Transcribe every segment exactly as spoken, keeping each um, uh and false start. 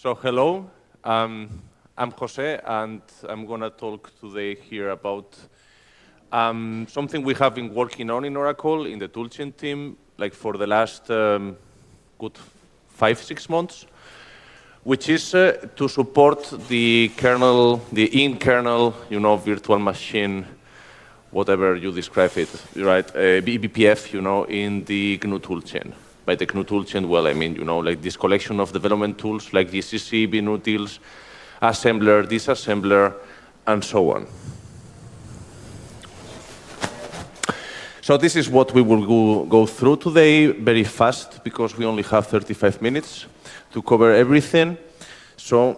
So hello, um, I'm Jose, and I'm going to talk today here about um, something we have been working on in Oracle, in the toolchain team, like for the last um, good five, six months, which is uh, to support the kernel, the in-kernel, you know, virtual machine, whatever you describe it, right, uh, B B P F, you know, in the G N U toolchain. By the G N U toolchain, well, I mean, you know, like this collection of development tools like G C C, binutils, assembler, disassembler, and so on. So this is what we will go, go through today, very fast, because we only have thirty-five minutes to cover everything. So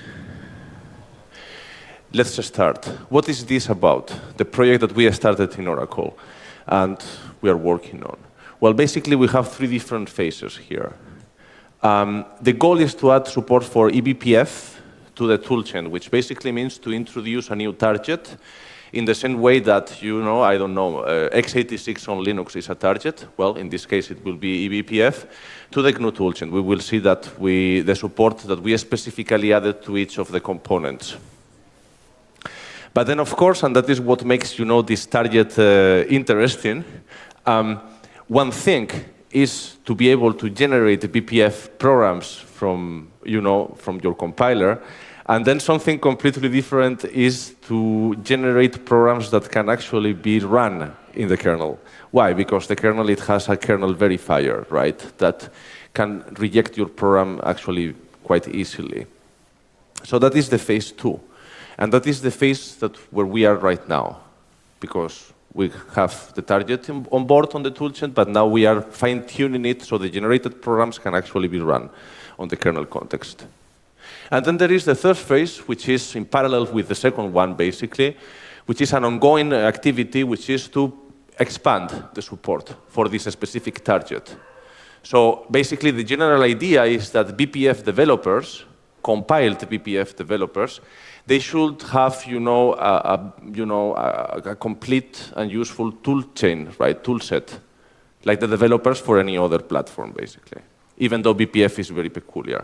let's just start. What is this about? The project that we started in Oracle and we are working on. Well, basically, we have three different phases here. Um, the goal is to add support for E B P F to the toolchain, which basically means to introduce a new target in the same way that, you know, I don't know, uh, x eighty-six on Linux is a target. Well, in this case, it will be E B P F to the G N U toolchain. We will see that we, the support that we specifically added to each of the components. But then, of course, and that is what makes, you know, this target uh, interesting, um, one thing is to be able to generate B P F programs from, you know, from your compiler, and then something completely different is to generate programs that can actually be run in the kernel. Why? Because the kernel, it has a kernel verifier, right, that can reject your program actually quite easily. So that is the phase two. And that is the phase that where we are right now, because we have the target on board on the toolchain, but now we are fine-tuning it so the generated programs can actually be run on the kernel context. And then there is the third phase, which is in parallel with the second one, basically, which is an ongoing activity, which is to expand the support for this specific target. So basically, the general idea is that B P F developers, compiled B P F developers, they should have, you know, a, a, you know, a, a complete and useful tool chain, right, tool set, like the developers for any other platform, basically, even though B P F is very peculiar.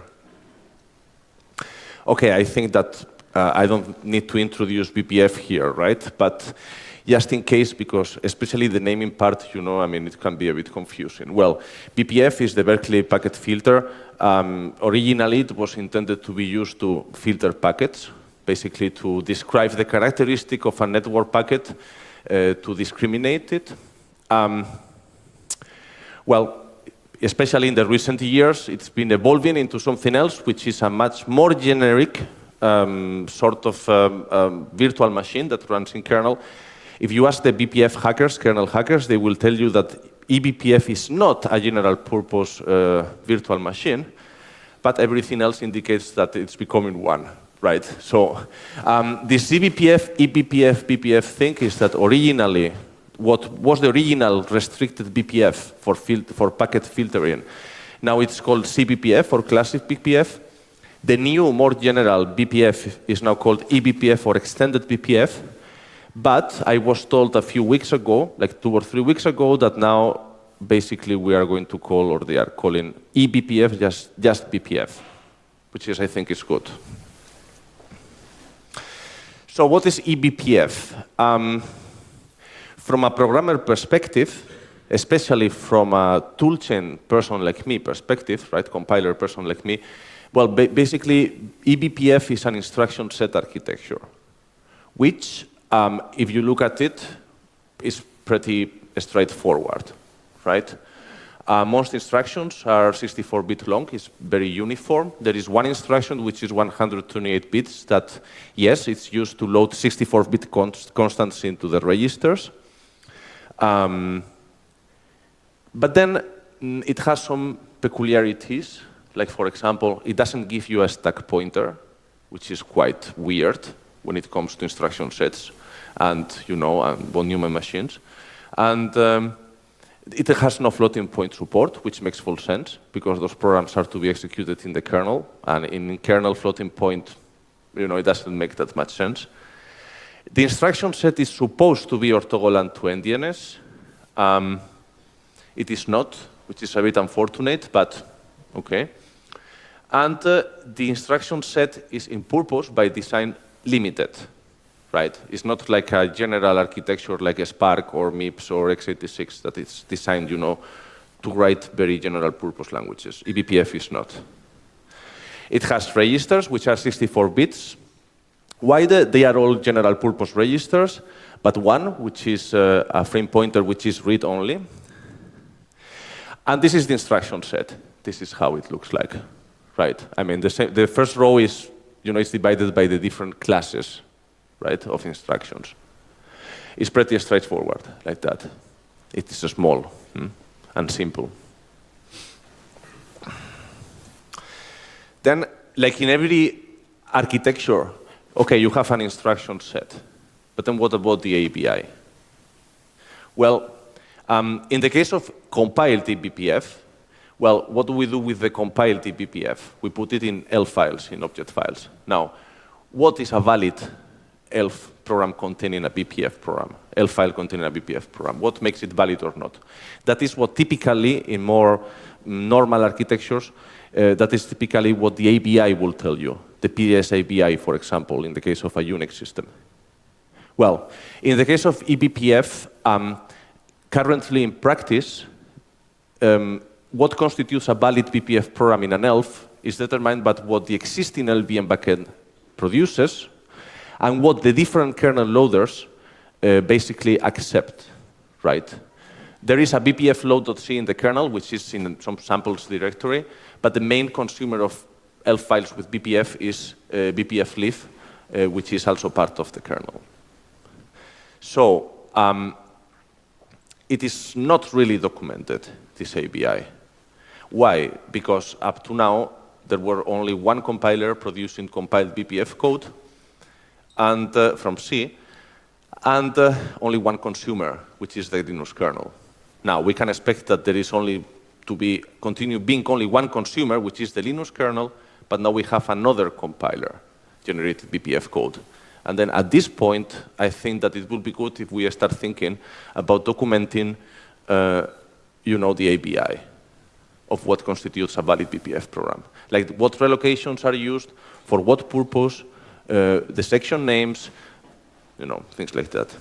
Okay, I think that uh, I don't need to introduce B P F here, right? But just in case, because especially the naming part, you know, I mean, it can be a bit confusing. Well, B P F is the Berkeley packet filter. Um, originally, it was intended to be used to filter packets, basically to describe the characteristic of a network packet, uh, to discriminate it. Um, well, especially in the recent years, it's been evolving into something else, which is a much more generic um, sort of um, um, virtual machine that runs in kernel. If you ask the B P F hackers, kernel hackers, they will tell you that E B P F is not a general purpose uh, virtual machine, but everything else indicates that it's becoming one. Right, so um, this E B P F, E B P F, B P F thing is that originally, what was the original restricted B P F for, fil for packet filtering? Now it's called C B P F or classic B P F. The new, more general B P F is now called E B P F or extended B P F. But I was told a few weeks ago, like two or three weeks ago, that now basically we are going to call, or they are calling E B P F just, just B P F, which is, I think, is good. So what is E B P F? Um, from a programmer perspective, especially from a toolchain person like me perspective, right, compiler person like me, well, ba basically, E B P F is an instruction set architecture, which, um, if you look at it, is pretty straightforward, right? Uh, most instructions are sixty-four bit long. It's very uniform. There is one instruction which is one hundred twenty-eight bits that, yes, it's used to load sixty-four bit const constants into the registers. Um, but then mm, it has some peculiarities. Like, for example, it doesn't give you a stack pointer, which is quite weird when it comes to instruction sets and, you know, and von Neumann machines. And um, it has no floating point support, which makes full sense, because those programs are to be executed in the kernel, and in kernel floating point, you know, it doesn't make that much sense. The instruction set is supposed to be orthogonal to N D N S. Um, it is not, which is a bit unfortunate, but okay. And uh, the instruction set is in purpose by design limited, right? It's not like a general architecture like a Spark or MIPS or x eighty-six that is designed, you know, to write very general purpose languages. E B P F is not. It has registers, which are sixty-four bits. Why the, they are all general purpose registers, but one, which is uh, a frame pointer, which is read only. And this is the instruction set. This is how it looks like, right? I mean, the, same, the first row is, you know, it's divided by the different classes, right, of instructions. It's pretty straightforward, like that. It is small hmm, and simple. Then, like in every architecture, okay, you have an instruction set, but then what about the A B I? Well, um, in the case of compiled E B P F, well, what do we do with the compiled E B P F? We put it in E L F files, in object files. Now, what is a valid E L F program containing a B P F program? E L F file containing a B P F program. What makes it valid or not? That is what typically, in more normal architectures, uh, that is typically what the A B I will tell you. The P D S A B I, for example, in the case of a Unix system. Well, in the case of E B P F, um, currently in practice, um, what constitutes a valid B P F program in an E L F is determined by what the existing L L V M backend produces and what the different kernel loaders uh, basically accept, right? There is a B P F load.c in the kernel, which is in some samples directory, but the main consumer of E L F files with B P F is uh, B P F lib, uh, which is also part of the kernel. So um, it is not really documented, this A B I. Why? Because up to now, there were only one compiler producing compiled B P F code and, uh, from C, and uh, only one consumer, which is the Linux kernel. Now, we can expect that there is only to be, continue being only one consumer, which is the Linux kernel, but now we have another compiler, generated B P F code. And then at this point, I think that it would be good if we start thinking about documenting, uh, you know, the A B I of what constitutes a valid B P F program. Like what relocations are used, for what purpose, uh, the section names, you know, things like that.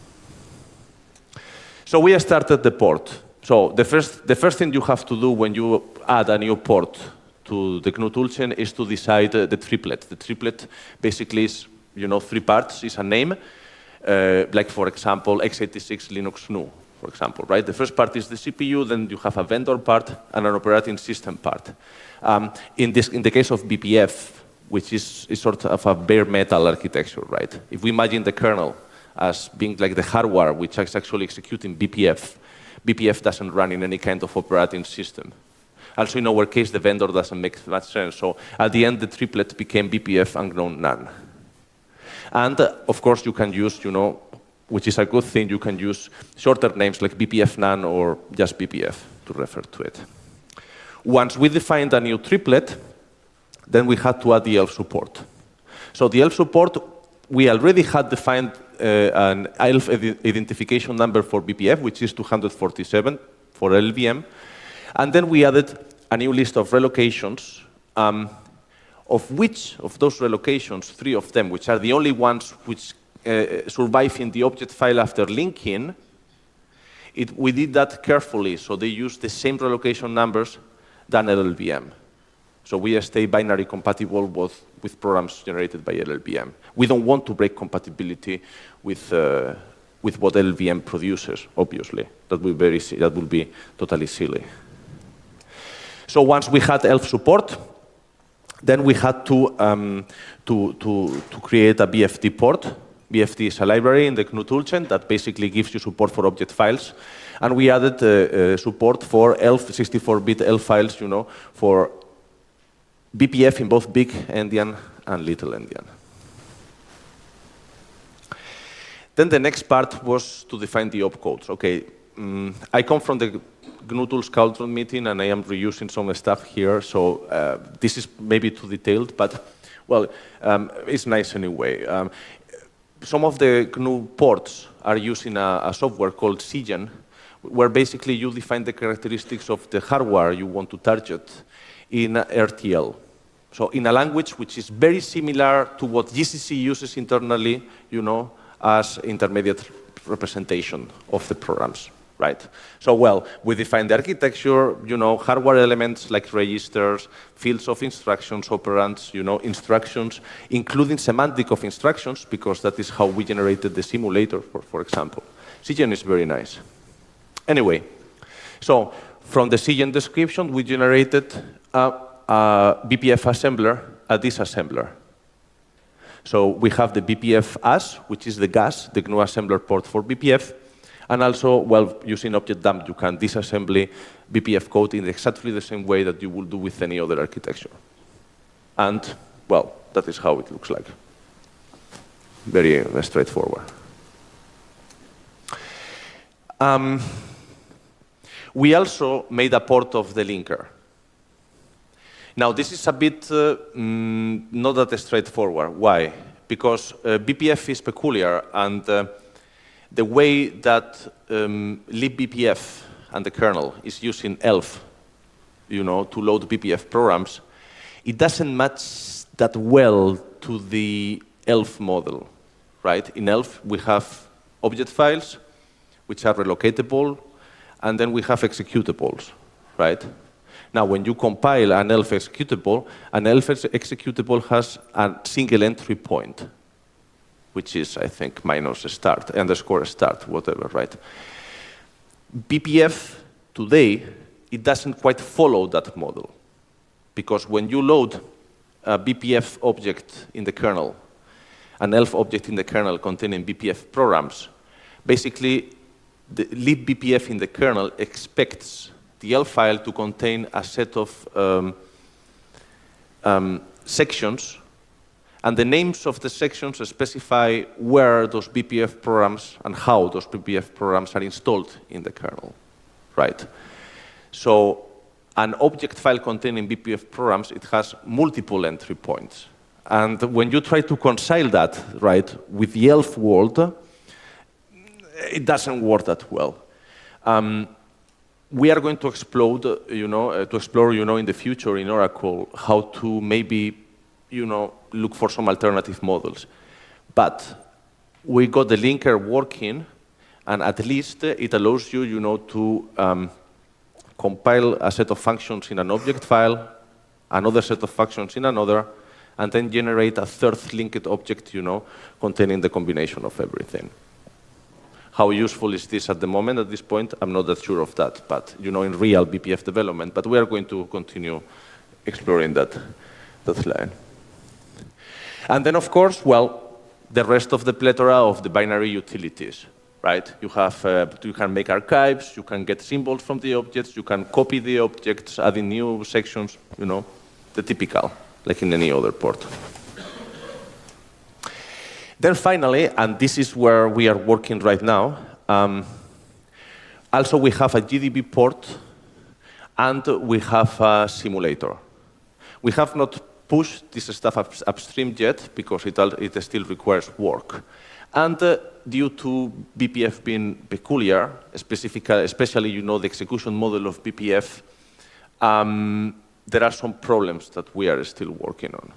So we started the port. So the first, the first thing you have to do when you add a new port to the G N U toolchain is to decide uh, the triplet. The triplet basically is, you know, three parts. Is a name, uh, like for example, x eighty-six Linux G N U, for example, right? The first part is the C P U, then you have a vendor part and an operating system part. Um, in, this, in the case of B P F, which is, is sort of a bare metal architecture, right? If we imagine the kernel as being like the hardware, which is actually executing B P F, B P F doesn't run in any kind of operating system. Also, in our case, the vendor doesn't make much sense. So at the end, the triplet became B P F and G N U none. And uh, of course, you can use, you know, which is a good thing, you can use shorter names like B P F none or just B P F to refer to it. Once we defined a new triplet, then we had to add the E L F support. So the E L F support, we already had defined uh, an E L F identification number for B P F, which is two hundred forty-seven for L L V M. And then we added a new list of relocations, um, of which of those relocations, three of them, which are the only ones which uh, survive in the object file after linking, it, we did that carefully, so they use the same relocation numbers than L L V M. So we stay binary compatible with, with programs generated by L L V M. We don't want to break compatibility with, uh, with what L L V M produces, obviously. That would be, very, that would be totally silly. So once we had E L F support, then we had to, um, to, to, to create a B F D port. B F D is a library in the G N U toolchain that basically gives you support for object files. And we added uh, uh, support for E L F, sixty-four bit E L F files, you know, for B P F in both big endian and little endian. Then the next part was to define the opcodes. Okay, um, I come from the G N U Tools Cultural meeting, and I am reusing some stuff here, so uh, this is maybe too detailed, but, well, um, it's nice anyway. Um, some of the G N U ports are using a, a software called Cgen, where basically you define the characteristics of the hardware you want to target in R T L. So in a language which is very similar to what G C C uses internally, you know, as intermediate representation of the programs, right? So, well, we define the architecture, you know, hardware elements like registers, fields of instructions, operands, you know, instructions, including semantic of instructions, because that is how we generated the simulator, for, for example. C Gen is very nice. Anyway, so from the C Gen description, we generated a, a B P F assembler, a disassembler. So we have the B P F as, which is the G A S, the G N U assembler port for B P F. And also, well, using object dump, you can disassemble B P F code in exactly the same way that you would do with any other architecture. And, well, that is how it looks like. Very uh, straightforward. Um, we also made a port of the linker. Now, this is a bit uh, mm, not that straightforward. Why? Because uh, B P F is peculiar, and uh, the way that um, libbpf and the kernel is using ELF, you know, to load B P F programs, it doesn't match that well to the ELF model, right? In ELF, we have object files, which are relocatable, and then we have executables, right? Now, when you compile an ELF executable, an ELF ex executable has a single entry point, which is, I think, minus start, underscore start, whatever, right? B P F today, it doesn't quite follow that model, because when you load a B P F object in the kernel, an ELF object in the kernel containing B P F programs, basically, the libbpf in the kernel expects the ELF file to contain a set of um, um, sections, and the names of the sections specify where those B P F programs and how those B P F programs are installed in the kernel, right? So an object file containing B P F programs, it has multiple entry points. And when you try to concile that, right, with the ELF world, it doesn't work that well. Um, We are going to explode, you know, uh, to explore, you know, in the future in Oracle how to maybe, you know, look for some alternative models. But we got the linker working, and at least uh, it allows you, you know, to um, compile a set of functions in an object file, another set of functions in another, and then generate a third linked object, you know, containing the combination of everything. How useful is this at the moment, at this point? I'm not that sure of that, but, you know, in real B P F development. But we are going to continue exploring that, that line. And then, of course, well, the rest of the plethora of the binary utilities, right? You have, uh, you can make archives, you can get symbols from the objects, you can copy the objects, adding new sections, you know, the typical, like in any other port. Then finally, and this is where we are working right now, um, also we have a G D B port and we have a simulator. We have not pushed this stuff up, upstream yet because it, it still requires work. And uh, due to B P F being peculiar, specifically, especially you know, the execution model of B P F, um, there are some problems that we are still working on.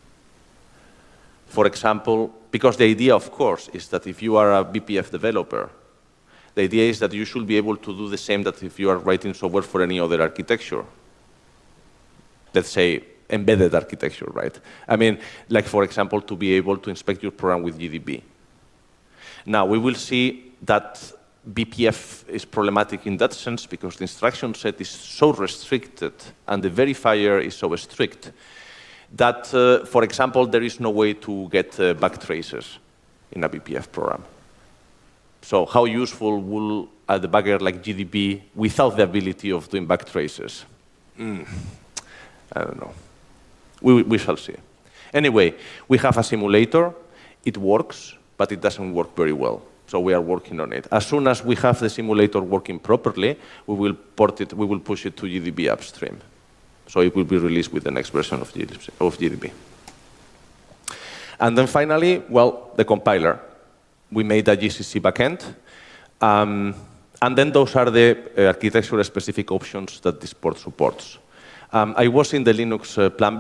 For example, because the idea, of course, is that if you are a B P F developer, the idea is that you should be able to do the same that if you are writing software for any other architecture. Let's say embedded architecture, right? I mean, like, for example, to be able to inspect your program with G D B. Now, we will see that B P F is problematic in that sense because the instruction set is so restricted and the verifier is so strict that, uh, for example, there is no way to get uh, back traces in a B P F program. So how useful will a debugger like G D B without the ability of doing back traces? Mm, I don't know. We, we shall see. Anyway, we have a simulator. It works, but it doesn't work very well. So we are working on it. As soon as we have the simulator working properly, we will port it, we will push it to G D B upstream. So it will be released with the next version of G D B. And then finally, well, the compiler. We made a G C C backend. Um, and then those are the uh, architecture-specific options that this port supports. Um, I was in the Linux uh, Plumbers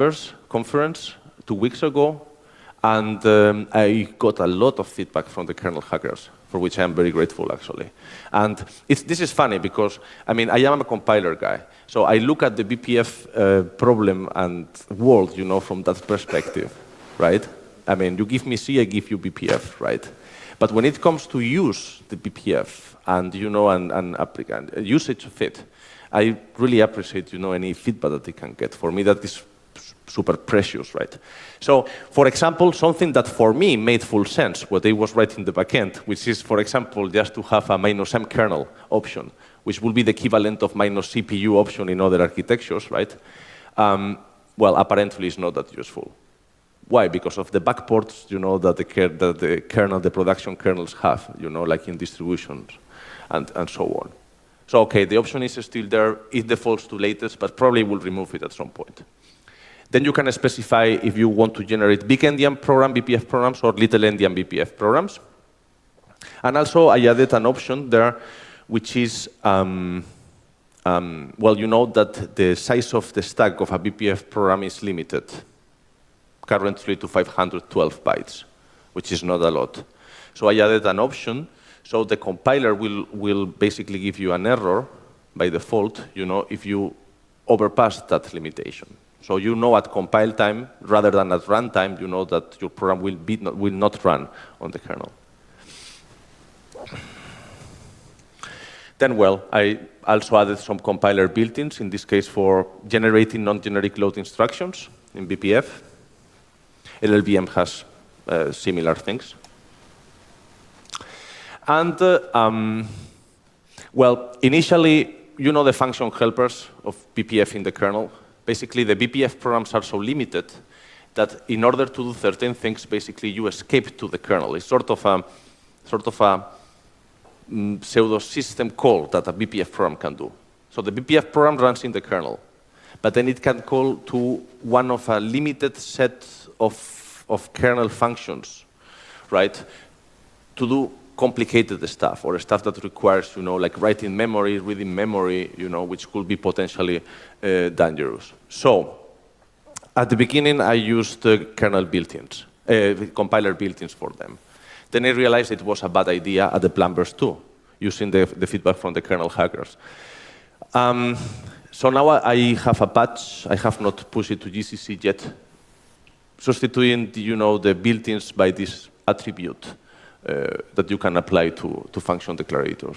conference two weeks ago, and um, I got a lot of feedback from the kernel hackers, for which I am very grateful, actually. And it's, this is funny because, I mean, I am a compiler guy, so I look at the B P F uh, problem and world, you know, from that perspective, right? I mean, you give me C, I give you B P F, right? But when it comes to use the B P F and, you know, and, and, and usage of it, I really appreciate, you know, any feedback that they can get. For me, that is super precious, right? So, for example, something that for me made full sense, what they was writing in the backend, which is, for example, just to have a minus M kernel option, which will be the equivalent of minus C P U option in other architectures, right? Um, well, apparently it's not that useful. Why? Because of the backports, you know, that the, that the kernel, the production kernels have, you know, like in distributions and, and so on. So, okay, the option is still there. It defaults to latest, but probably will remove it at some point. Then you can specify if you want to generate big endian program, B P F programs, or little endian B P F programs. And also, I added an option there, which is, um, um, well, you know that the size of the stack of a B P F program is limited, currently to five hundred twelve bytes, which is not a lot. So I added an option, so the compiler will, will basically give you an error by default, you know, if you overpass that limitation. So you know at compile time, rather than at runtime, you know that your program will, be not, will not run on the kernel. Then, well, I also added some compiler built-ins, in this case for generating non-generic load instructions in B P F. L L V M has uh, similar things. And, uh, um, well, initially, you know the function helpers of B P F in the kernel. Basically, the B P F programs are so limited that in order to do certain things, basically, you escape to the kernel. It's sort of a, sort of a mm, pseudo-system call that a B P F program can do. So the B P F program runs in the kernel, but then it can call to one of a limited set of, of kernel functions, right, to do complicated stuff, or stuff that requires, you know, like writing memory, reading memory, you know, which could be potentially uh, dangerous. So, at the beginning, I used uh, kernel built-ins, uh, compiler built-ins for them. Then I realized it was a bad idea at the Plumbers too, using the, the feedback from the kernel hackers. Um, so now I have a patch. I have not pushed it to G C C yet, substituting, you know, the built-ins by this attribute. Uh, that you can apply to, to function declarators.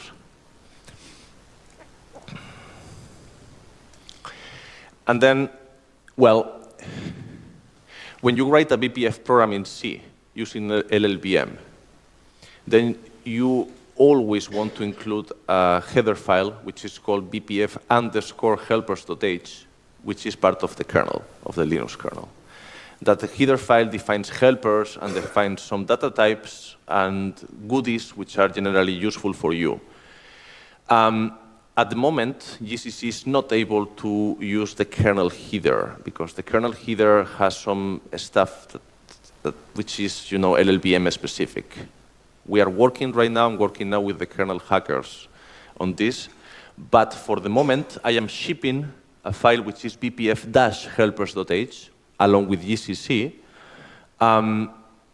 And then, well, when you write a B P F program in C using L L V M, then you always want to include a header file which is called B P F underscore helpers.h, which is part of the kernel, of the Linux kernel. That the header file defines helpers and defines some data types and goodies which are generally useful for you. Um, at the moment, G C C is not able to use the kernel header because the kernel header has some stuff that, that which is, you know, L L V M specific. We are working right now, I'm working now with the kernel hackers on this, but for the moment, I am shipping a file which is B P F dash helpers.h along with G C C, um,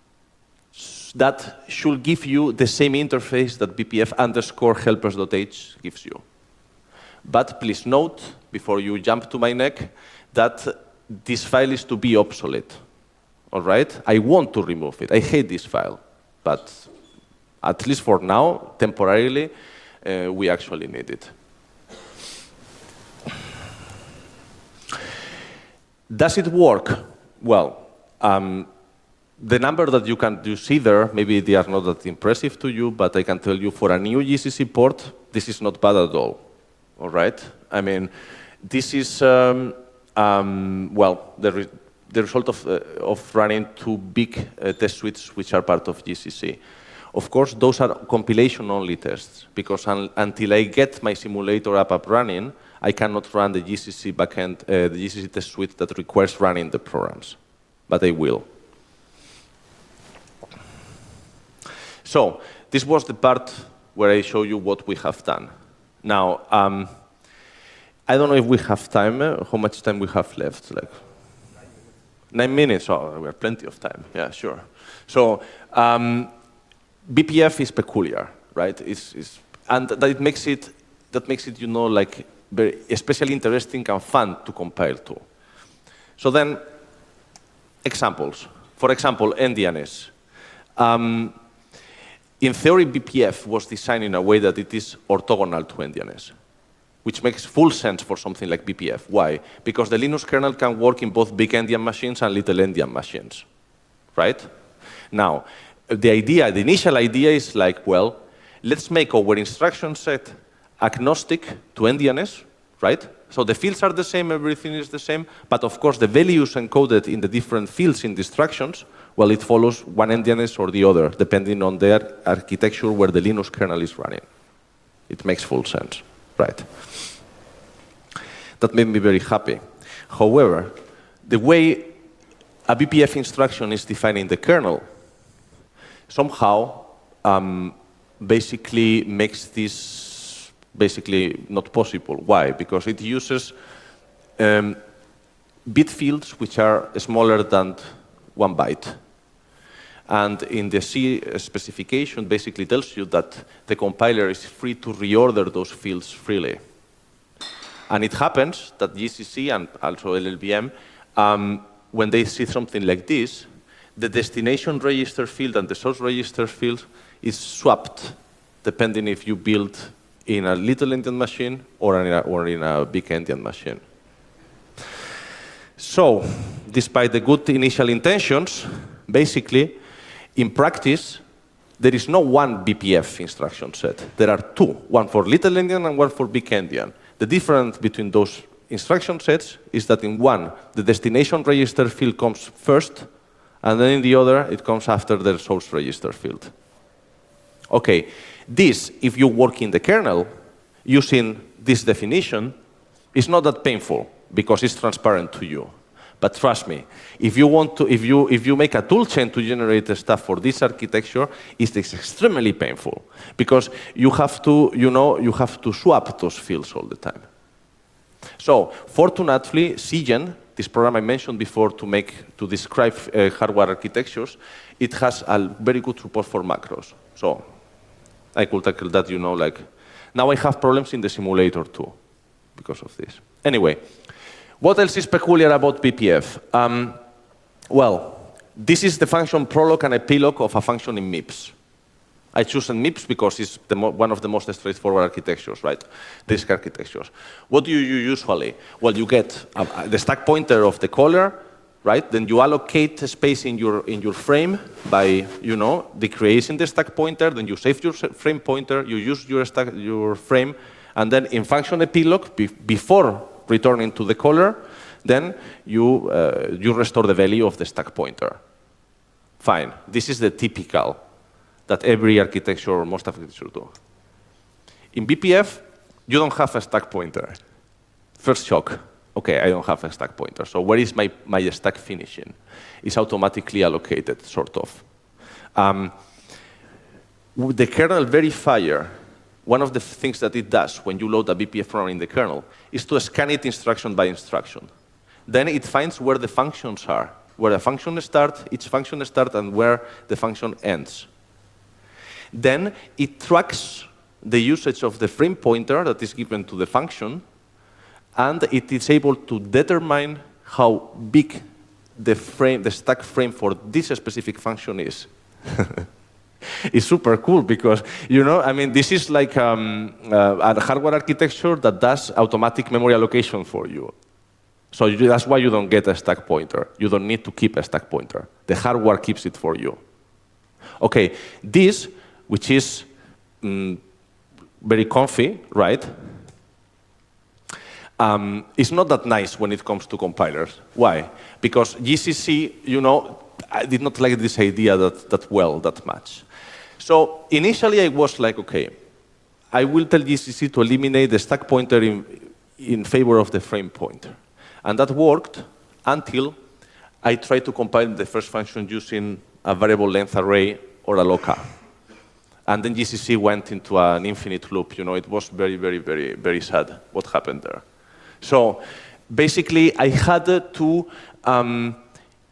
that should give you the same interface that B P F underscore helpers.h gives you. But please note, before you jump to my neck, that this file is to be obsolete, all right? I want to remove it. I hate this file, but at least for now, temporarily, uh, we actually need it. Does it work? Well, um, the number that you can you see there, maybe they are not that impressive to you, but I can tell you for a new G C C port, this is not bad at all. All right? I mean, this is, um, um, well, the, re the result of, uh, of running two big uh, test suites which are part of G C C. Of course, those are compilation-only tests, because un until I get my simulator app up running, I cannot run the G C C backend, uh, the G C C test suite that requires running the programs, but I will. So this was the part where I show you what we have done. Now, um, I don't know if we have time. Uh, how much time we have left? Like Nine minutes? Oh, we have plenty of time. Yeah, sure. So um, B P F is peculiar, right? It's, it's, and that it makes it, that makes it, you know, like very especially interesting and fun to compile to. So then, examples. For example, N D N S. Um, in theory, B P F was designed in a way that it is orthogonal to N D N S, which makes full sense for something like B P F. Why? Because the Linux kernel can work in both big endian machines and little endian machines, right? Now, the idea, the initial idea is like, well, let's make our instruction set agnostic to N D N S, right? So the fields are the same, everything is the same, but of course the values encoded in the different fields in the instructions, well, it follows one N D N S or the other, depending on their architecture where the Linux kernel is running. It makes full sense, right? That made me very happy. However, the way a B P F instruction is defined in the kernel somehow um, basically makes this basically not possible. Why? Because it uses um, bit fields which are smaller than one byte. And in the C specification basically tells you that the compiler is free to reorder those fields freely. And it happens that G C C and also L L V M, um, when they see something like this, the destination register field and the source register field is swapped depending if you build in a little endian machine or in a, or in a big endian machine. So, despite the good initial intentions, basically, in practice, there is no one B P F instruction set. There are two, one for little endian and one for big endian. The difference between those instruction sets is that in one, the destination register field comes first, and then in the other, it comes after the source register field. Okay, this, if you work in the kernel, using this definition, is not that painful, because it's transparent to you. But trust me, if you want to, if you, if you make a toolchain to generate the stuff for this architecture, it's extremely painful, because you have to, you know, you have to swap those fields all the time. So, fortunately, Cgen, this program I mentioned before to make, to describe uh, hardware architectures, it has a very good support for macros. So, I could tackle that, you know, like, now I have problems in the simulator too, because of this. Anyway, what else is peculiar about B P F? Um, well, this is the function prolog and epilog of a function in MIPS. I choose MIPS because it's the mo one of the most straightforward architectures, right? Disk architectures. What do you use usually? Well, you get uh, the stack pointer of the caller, right? Then you allocate space in your in your frame by, you know, decreasing the stack pointer. Then you save your frame pointer. You use your stack your frame, and then in function epilog be before returning to the caller, then you uh, you restore the value of the stack pointer. Fine. This is the typical that every architecture or most architectures do. In B P F, you don't have a stack pointer. First shock. Okay, I don't have a stack pointer. So where is my, my stack finishing? It's automatically allocated, sort of. Um, the kernel verifier, one of the things that it does when you load a B P F program in the kernel is to scan it instruction by instruction. Then it finds where the functions are, where the function starts, each function starts, and where the function ends. Then it tracks the usage of the frame pointer that is given to the function, and it is able to determine how big the frame, the stack frame for this specific function is. It's super cool because, you know, I mean, this is like um, uh, a hardware architecture that does automatic memory allocation for you. So you, that's why you don't get a stack pointer. You don't need to keep a stack pointer. The hardware keeps it for you. Okay, this, which is mm, very comfy, right? Um, it's not that nice when it comes to compilers. Why? Because G C C, you know, I did not like this idea that, that well, that much. So initially I was like, okay, I will tell G C C to eliminate the stack pointer in, in favor of the frame pointer. And that worked until I tried to compile the first function using a variable length array or a loca. And then G C C went into an infinite loop. You know, it was very, very, very, very sad what happened there. So basically, I had to um,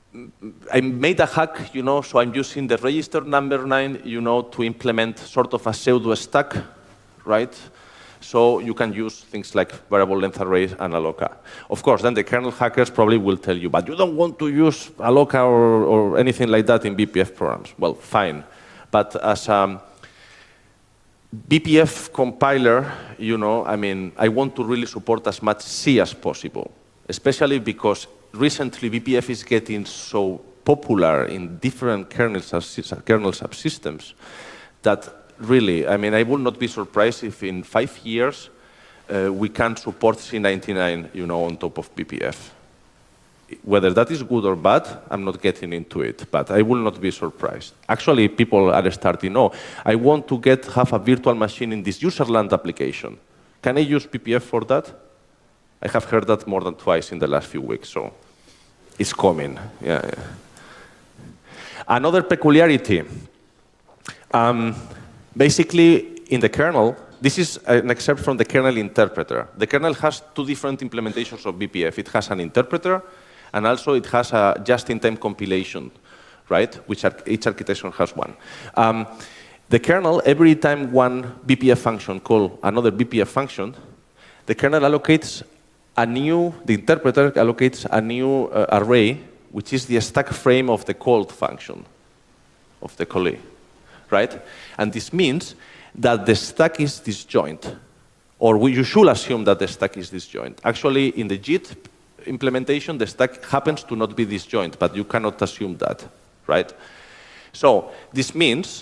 I made a hack, you know, so I'm using the register number nine, you know, to implement sort of a pseudo stack, right? So you can use things like variable length arrays and alloca. Of course, then the kernel hackers probably will tell you, but you don't want to use alloca or, or anything like that in B P F programs. Well, fine. But as a B P F compiler, you know, I mean, I want to really support as much C as possible, especially because recently B P F is getting so popular in different kernel, kernel subsystems that really, I mean, I would not be surprised if in five years uh, we can support C ninety-nine, you know, on top of B P F. Whether that is good or bad, I'm not getting into it, but I will not be surprised. Actually, people are starting, oh, I want to get have a virtual machine in this userland application. Can I use B P F for that? I have heard that more than twice in the last few weeks, so it's coming. Yeah, yeah. Another peculiarity. Um, Basically, in the kernel, this is an excerpt from the kernel interpreter. The kernel has two different implementations of B P F. It has an interpreter, and also it has a just-in-time compilation, right? Which are, each architecture has one. Um, the kernel, every time one B P F function call another B P F function, the kernel allocates a new, the interpreter allocates a new uh, array, which is the stack frame of the called function, of the callee. Right? And this means that the stack is disjoint, or we, you should assume that the stack is disjoint. Actually, in the JIT implementation, the stack happens to not be disjoint, but you cannot assume that, right? So this means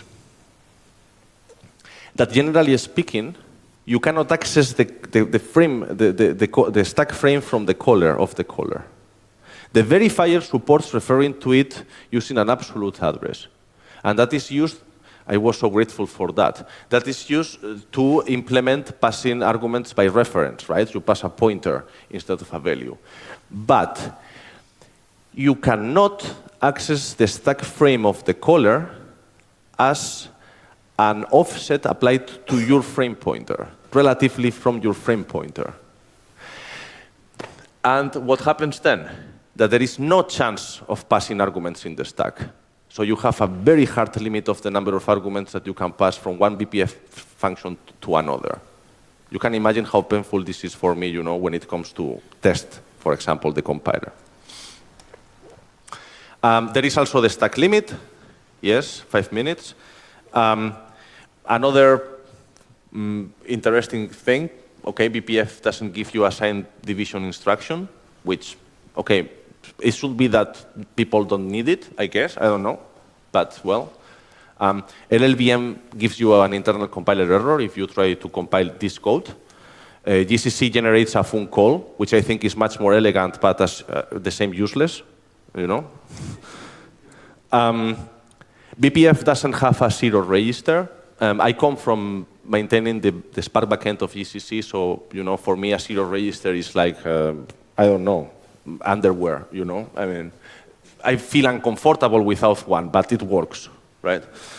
that generally speaking, you cannot access the, the, the frame, the, the, the, the stack frame from the caller of the caller. The verifier supports referring to it using an absolute address, and that is used. I was so grateful for that. That is used to implement passing arguments by reference, right? You pass a pointer instead of a value. But you cannot access the stack frame of the caller as an offset applied to your frame pointer, relatively from your frame pointer. And what happens then? That there is no chance of passing arguments in the stack. So you have a very hard limit of the number of arguments that you can pass from one B P F function to another. You can imagine how painful this is for me, you know, when it comes to test, for example, the compiler. Um, there is also the stack limit. Yes, five minutes. Um, another um, interesting thing, okay, B P F doesn't give you a signed division instruction, which, okay, it should be that people don't need it, I guess. I don't know. But, well, um, L L V M gives you an internal compiler error if you try to compile this code. Uh, G C C generates a fun call, which I think is much more elegant, but as uh, the same useless, you know. um, B P F doesn't have a zero register. Um, I come from maintaining the, the Spark backend of G C C, so, you know, for me a zero register is like, uh, I don't know, underwear, you know? I mean, I feel uncomfortable without one, but it works, right?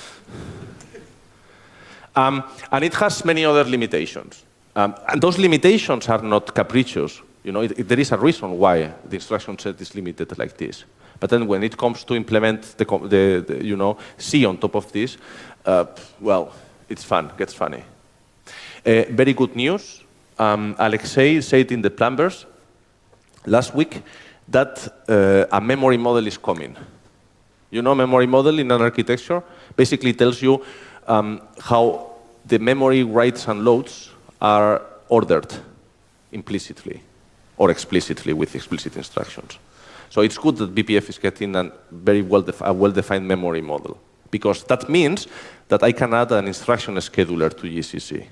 Um, and it has many other limitations. Um, and those limitations are not capricious. You know, it, it, there is a reason why the instruction set is limited like this. But then when it comes to implement the, the, the you know, C on top of this, uh, well, it's fun, gets funny. Uh, very good news. Um, Alexei said in the Plumbers last week that uh, a memory model is coming. You know, memory model in an architecture basically tells you um, how the memory writes and loads are ordered implicitly or explicitly with explicit instructions. So it's good that B P F is getting a very well-defi a well-defined memory model, because that means that I can add an instruction scheduler to G C C.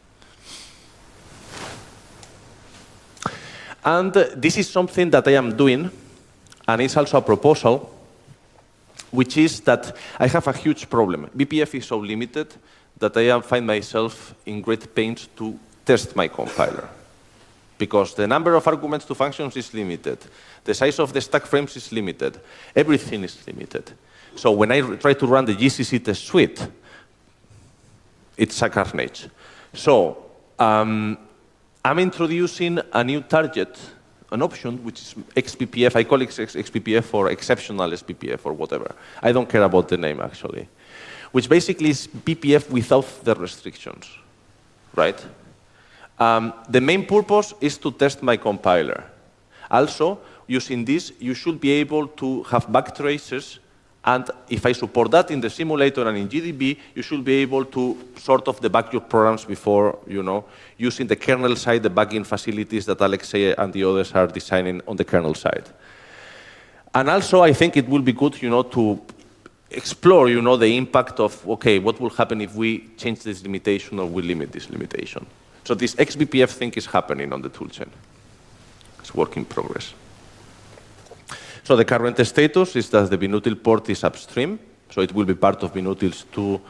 And uh, this is something that I am doing, and it's also a proposal, which is that I have a huge problem. B P F is so limited that I find myself in great pains to test my compiler, because the number of arguments to functions is limited. The size of the stack frames is limited. Everything is limited. So when I try to run the G C C test suite, it's a carnage. So um, I'm introducing a new target an option which is X B P F. I call it X B P F or exceptional S B P F or whatever. I don't care about the name actually. Which basically is B P F without the restrictions, right? Um, the main purpose is to test my compiler. Also, using this, you should be able to have backtraces, and if I support that in the simulator and in G D B, you should be able to sort of debug your programs before, you know, using the kernel side, debugging facilities that Alexei and the others are designing on the kernel side. And also, I think it will be good, you know, to explore, you know, the impact of, okay, what will happen if we change this limitation or we limit this limitation. So this X B P F thing is happening on the toolchain. It's work in progress. So the current status is that the Binutil port is upstream, so it will be part of Binutils two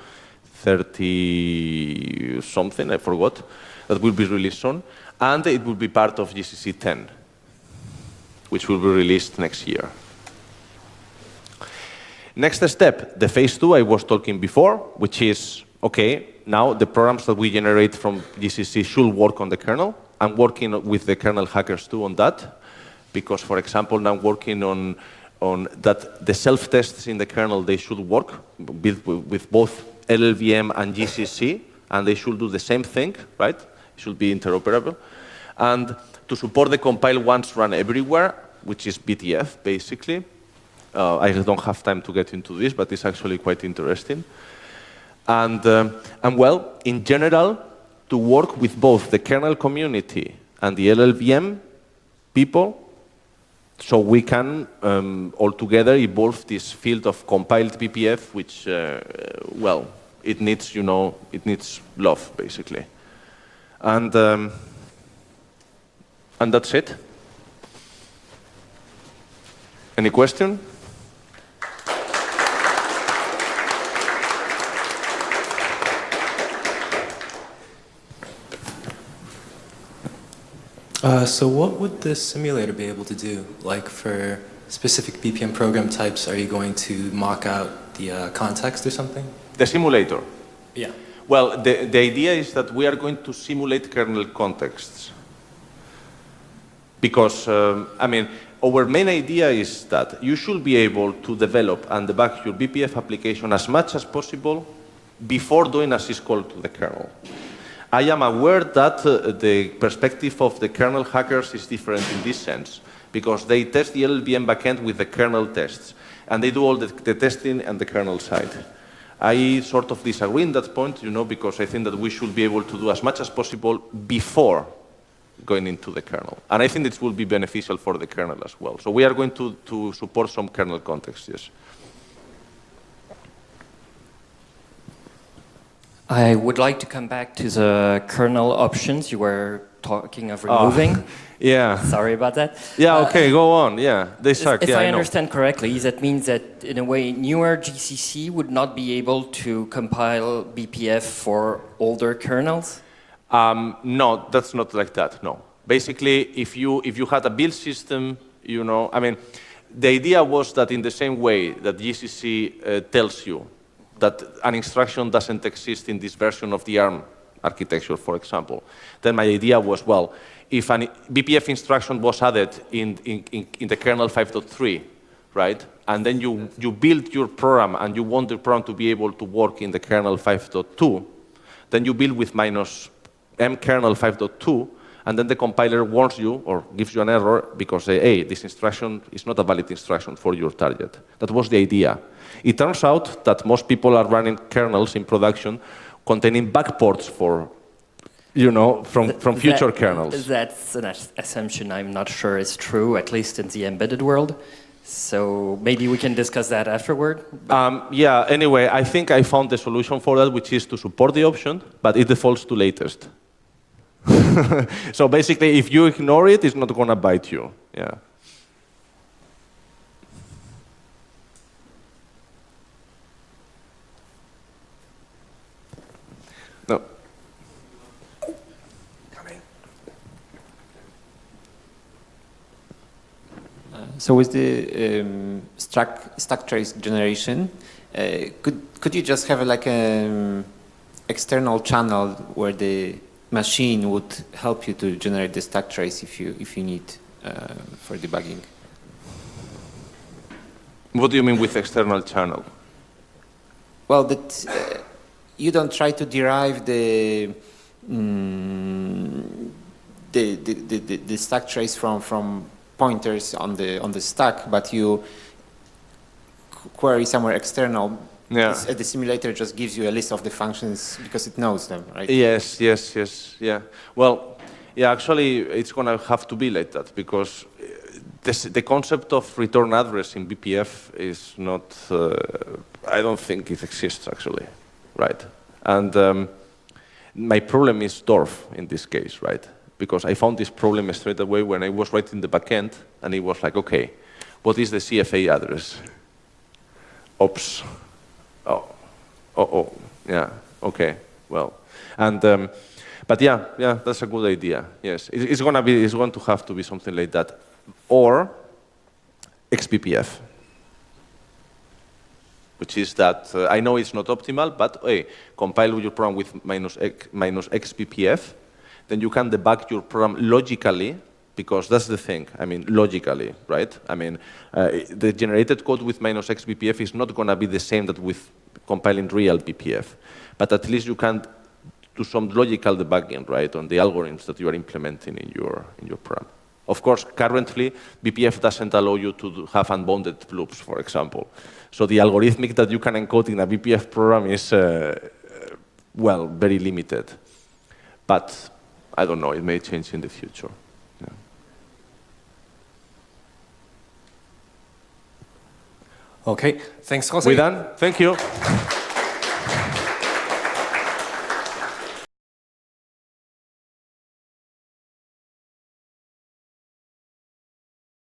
thirty something, I forgot, that will be released soon, and it will be part of G C C ten, which will be released next year. Next step, the phase two I was talking before, which is, okay, now the programs that we generate from G C C should work on the kernel. I'm working with the kernel hackers too on that, because, for example, now I'm working on, on that the self-tests in the kernel, they should work with, with both L L V M and G C C, and they should do the same thing, right? It should be interoperable. And to support the compile once run everywhere, which is B T F, basically. Uh, I don't have time to get into this, but it's actually quite interesting. And, um, and well, in general, to work with both the kernel community and the L L V M people, so we can um, all together evolve this field of compiled B P F, which, uh, well, it needs, you know, it needs love, basically. And, um, and that's it. Any question? Uh, so what would the simulator be able to do? Like for specific B P M program types, are you going to mock out the uh, context or something? The simulator? Yeah. Well, the, the idea is that we are going to simulate kernel contexts. Because, um, I mean, our main idea is that you should be able to develop and debug your B P F application as much as possible before doing a syscall to the kernel. I am aware that uh, the perspective of the kernel hackers is different in this sense, because they test the L L V M backend with the kernel tests, and they do all the, the testing on the kernel side. I sort of disagree in that point, you know, because I think that we should be able to do as much as possible before going into the kernel. And I think this will be beneficial for the kernel as well. So we are going to, to support some kernel contexts, yes. I would like to come back to the kernel options you were talking of removing. Oh, yeah. Sorry about that. Yeah, Uh, okay, go on. Yeah, they suck. If yeah, I, I understand correctly, that means that, in a way, newer G C C would not be able to compile B P F for older kernels? Um, no, that's not like that, no. Basically, if you, if you had a build system, you know, I mean, the idea was that in the same way that G C C uh, tells you that an instruction doesn't exist in this version of the ARM architecture, for example, then my idea was, well, if a B P F instruction was added in, in, in, in the kernel five point three, right, and then you, you build your program and you want the program to be able to work in the kernel five point two, then you build with minus M kernel five point two, and then the compiler warns you or gives you an error because, uh, hey, this instruction is not a valid instruction for your target. That was the idea. It turns out that most people are running kernels in production containing backports for, you know, from, from future that, kernels. That's an assumption I'm not sure is true, at least in the embedded world. So maybe we can discuss that afterward. Um, yeah, anyway, I think I found the solution for that, which is to support the option, but it defaults to latest. So basically, if you ignore it, it's not going to bite you. Yeah. No. So with the um, stack, stack trace generation, uh, could could you just have a, like an external channel where the machine would help you to generate the stack trace if you if you need uh, for debugging. What do you mean with external channel? Well, that uh, you don't try to derive the, mm, the, the, the, the, the stack trace from, from pointers on the, on the stack, but you query somewhere external. Yeah. This, uh, the simulator just gives you a list of the functions because it knows them, right? Yes, yes, yes, yeah. Well, yeah, actually, it's going to have to be like that because this, the concept of return address in B P F is not, uh, I don't think it exists actually, right? And um, my problem is Dorf in this case, right? Because I found this problem straight away when I was writing the backend, and it was like, okay, what is the C F A address? Oops. Oh, oh, oh, yeah, okay, well. And, um, but yeah, yeah, that's a good idea, yes. It, it's gonna be, it's going to have to be something like that. Or X B P F, which is that, uh, I know it's not optimal, but hey, compile your program with minus, X, minus X B P F, then you can debug your program logically, because that's the thing, I mean, logically, right? I mean, uh, the generated code with minus X B P F is not gonna be the same that with compiling real B P F, but at least you can do some logical debugging, right, on the algorithms that you are implementing in your, in your program. Of course, currently, B P F doesn't allow you to have unbounded loops, for example. So the algorithmic that you can encode in a B P F program is, uh, well, very limited. But I don't know, it may change in the future. Yeah. Okay, thanks, Jose. We done? Thank you.